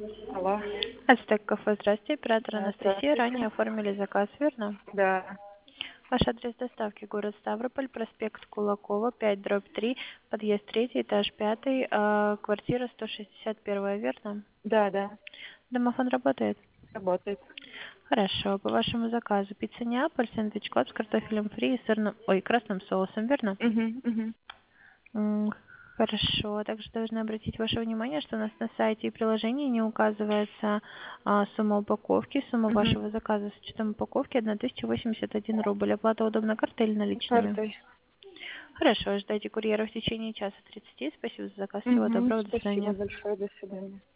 Алло. Ацтек кафе, здравствуйте, оператор Да, Анастасия. здравствуйте. Ранее оформили заказ, верно? Да, Ваш адрес доставки город Ставрополь, проспект Кулакова, 5/3, подъезд 3, этаж 5, квартира 161, верно? да, Домофон работает? работает. Хорошо. По вашему заказу пицца Неаполь, сэндвич клаб с картофелем фри и красным соусом, верно? Угу. М, Хорошо. Также должна обратить ваше внимание, что у нас на сайте и приложении не указывается сумма упаковки. Сумма Угу. вашего заказа с учетом упаковки 1081 рубль. Оплата удобна картой или наличными? Картой. Хорошо. Ждайте курьера в течение часа 30. Спасибо за заказ. Всего Угу. доброго. До Спасибо свидания. большое. До свидания.